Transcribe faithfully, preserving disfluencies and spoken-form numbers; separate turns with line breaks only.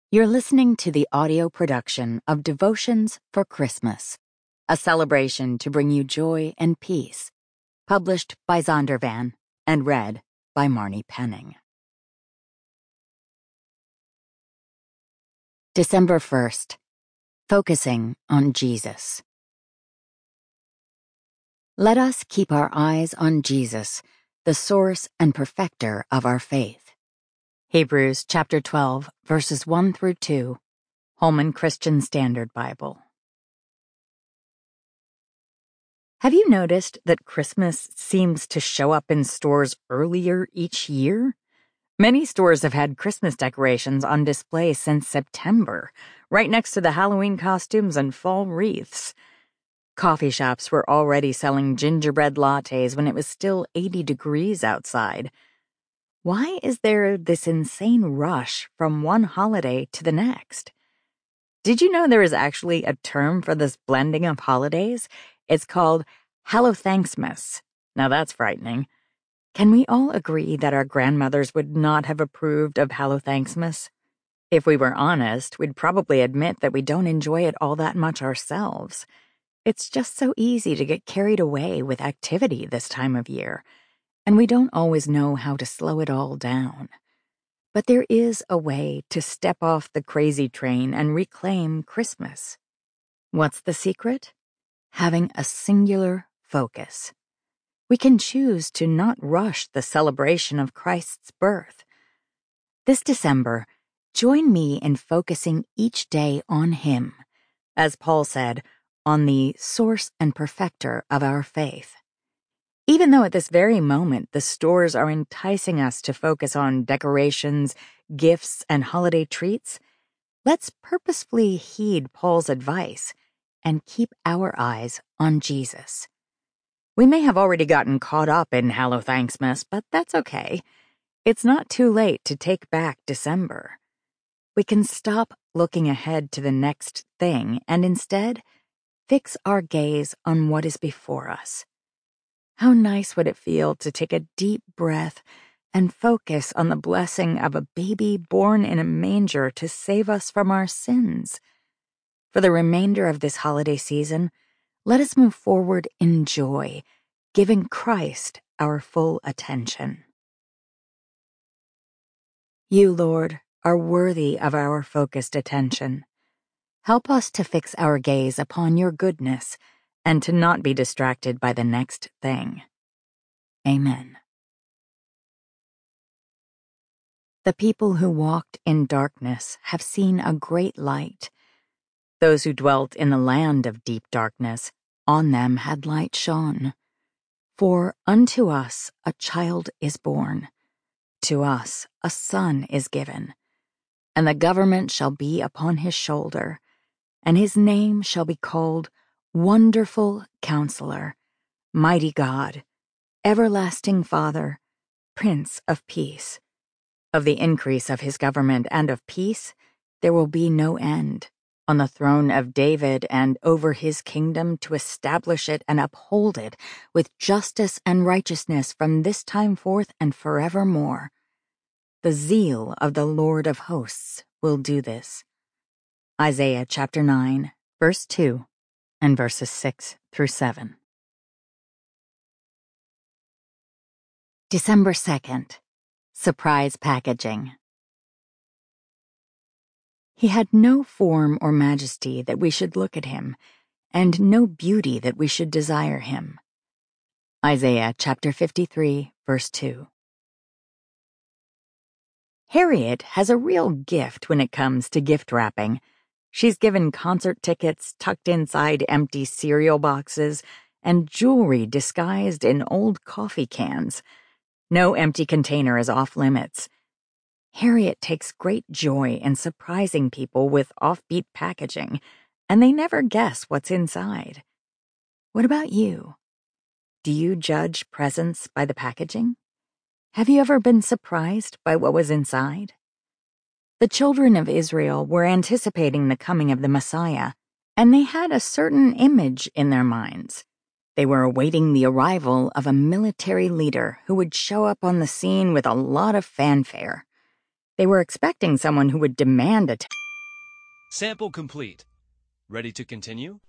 You're listening to the audio production of Devotions for Christmas, a celebration to bring you joy and peace, published by Zondervan and read by Marnie Penning. December first, Focusing on Jesus. Let us keep our eyes on Jesus, the source and perfecter of our faith. Hebrews chapter twelve, verses one through two, Holman Christian Standard Bible. Have you noticed that Christmas seems to show up in stores earlier each year? Many stores have had Christmas decorations on display since September, right next to the Halloween costumes and fall wreaths. Coffee shops were already selling gingerbread lattes when it was still eighty degrees outside. Why is there this insane rush from one holiday to the next? Did you know there is actually a term for this blending of holidays? It's called Hallothanksmas. Now that's frightening. Can we all agree that our grandmothers would not have approved of Hallothanksmas? If we were honest, we'd probably admit that we don't enjoy it all that much ourselves. It's just so easy to get carried away with activity this time of year, and we don't always know how to slow it all down. But there is a way to step off the crazy train and reclaim Christmas. What's the secret? Having a singular focus. We can choose to not rush the celebration of Christ's birth. This December, join me in focusing each day on Him, as Paul said, on the source and perfecter of our faith. Even though at this very moment the stores are enticing us to focus on decorations, gifts, and holiday treats, let's purposefully heed Paul's advice and keep our eyes on Jesus. We may have already gotten caught up in Hallothanksmas, but that's okay. It's not too late to take back December. We can stop looking ahead to the next thing and instead fix our gaze on what is before us. How nice would it feel to take a deep breath and focus on the blessing of a baby born in a manger to save us from our sins? For the remainder of this holiday season, let us move forward in joy, giving Christ our full attention. You, Lord, are worthy of our focused attention. Help us to fix our gaze upon your goodness and to not be distracted by the next thing. Amen. The people who walked in darkness have seen a great light. Those who dwelt in the land of deep darkness, on them had light shone. For unto us a child is born, to us a son is given, and the government shall be upon his shoulder, and his name shall be called Wonderful Counselor, Mighty God, Everlasting Father, Prince of Peace. Of the increase of his government and of peace there will be no end, on the throne of David and over his kingdom, to establish it and uphold it with justice and righteousness from this time forth and forevermore. The zeal of the Lord of hosts will do this. Isaiah chapter nine, verse two, and verses six through seven. December second, Surprise Packaging. He had no form or majesty that we should look at him, and no beauty that we should desire him. Isaiah chapter fifty-three, verse two. Harriet has a real gift when it comes to gift wrapping. She's given concert tickets tucked inside empty cereal boxes and jewelry disguised in old coffee cans. No empty container is off limits. Harriet takes great joy in surprising people with offbeat packaging, and they never guess what's inside. What about you? Do you judge presents by the packaging? Have you ever been surprised by what was inside? The children of Israel were anticipating the coming of the Messiah, and they had a certain image in their minds. They were awaiting the arrival of a military leader who would show up on the scene with a lot of fanfare. They were expecting someone who would demand attention.
Sample complete. Ready to continue?